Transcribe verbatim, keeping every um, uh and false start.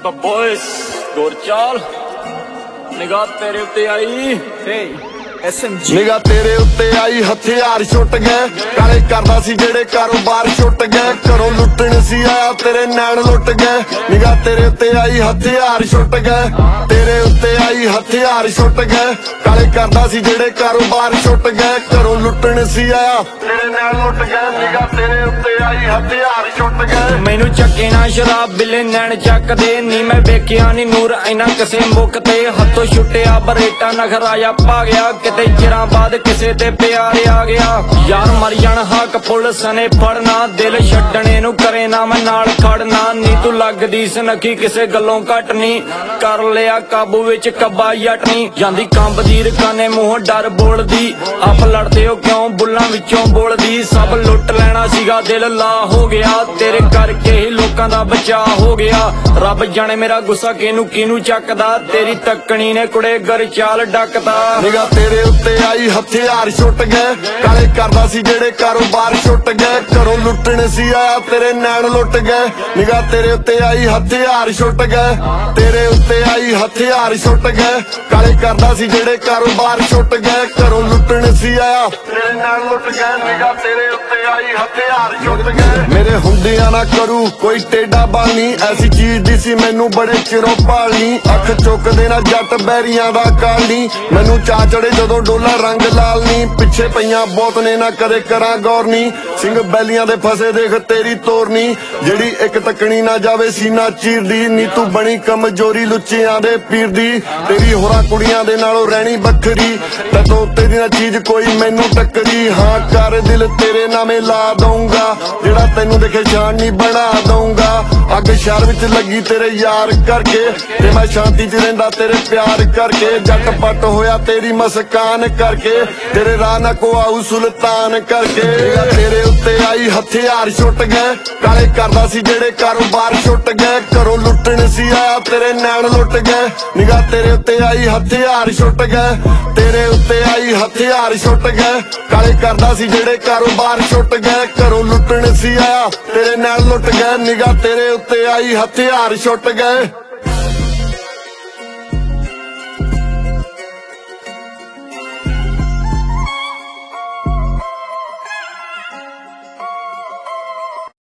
तो बॉयस गोरचाल निगाह तेरे उत्ते आई एसएमजी निगाह तेरे उत्ते आई हथियार छुट गए काले करदा सी जेड़े कारोबार छुट गए घरों लुटण सी आया तेरे नैन लुट गए निगाह तेरे उत्ते आई हथियार छुट गए तेरे उत्ते आई हथियार छुट गए काले करदा सी जेड़े कारोबार छुट गए घरों लुटण सी आया तेरे नैन लुट गए निगाह तेरे उत्ते आई हथियार छुट गए मैनू चक्के ना शराब बिले नैन चक दे नी मैं वेखिया नी नूर इना किसे मुख ते हथों छुट्टिया बरेटा नखराया पा गया किते चिरां बाद किसे ते प्यार आ गया यार मर जान हक पुलिस ने फड़ना दिल छड्डने नू करे ना मैं नाल खड़ना नी तू लगदी सनखी किसे गल्लों घट नी कर लिया काबू विच कब्बा जट नी जांदी कंबदी रकाने मूंह डर बोलदी आप लड़दे हो क्यों बुल्लां विचों बोलदी सब लुट लेना सीगा दिल ला हो गया तेरे करके ही लोकां दा बचा हो गया रब जाने मेरा गुस्सा किनू किनू चकदा तेरी तकनी ने कुड़े गरचाल डकदा निगाह तेरे उत्ते आई हथियार छुट गए काले करदा सी जेड़े कारोबार छुट गए घरों लुटण सी आया तेरे नैन लुट गए निगाह तेरे उत्ते आई हथियार छुट गए तेरे उत्ते आई हथियार छुट गए काले करदा सी जेड़े कारोबार छुट गए घरों लुटण सी आया तेरे नैन लुट गए निगाह तेरे उत्ते आई हथियार छुट गए मेरे हुंदियां ना करू कोई टेढ़ा बानी ऐसी चीज दी सी मैनू बड़े चिरों भालनी अख चुकदे ना जट बैरियां दा काली मैनू चा चढ़े जदों डोला रंग लाल नी पिछे पईयां बहुत ने ना करे करा गौर नी सिंह बैलियां दे फसे देख तेरी तोरनी जेड़ी एक तकनी ना जावे सीना चीरदी नी तू बनी कमजोरी लुच्चियां दे पीर दी तेरी होरां कुड़ियां दे नालों रहनी बखरी तैतों तेरी ना चीज कोई मैनू टक्करी हाँ कर दिल तेरे नामे ला दूंगा जेड़ा तैनू देखे जान नहीं बना दूंगा अग शहर विच लगी तेरे यार करके ते मैं शांति च रहिंदा तेरे प्यार करके जट पट होया तेरी मस्कान करके तेरे राह ना को आऊ सुल्तान करके तेरे उत्ते आई हथियार छुट गए काले करदा सी जेड़े कारोबार छुट गए घरों लुटण सी आया तेरे नैन लुट गए निगाह तेरे उत्ते आई हथियार छुट गए तेरे उत्ते आई हथियार छुट गए काले करदा सी जेड़े कारोबार छुट गए घरों लुटण सी आया तेरे नैन लुट गए निगाह तेरे उत्ते आई हथियार छुट गए।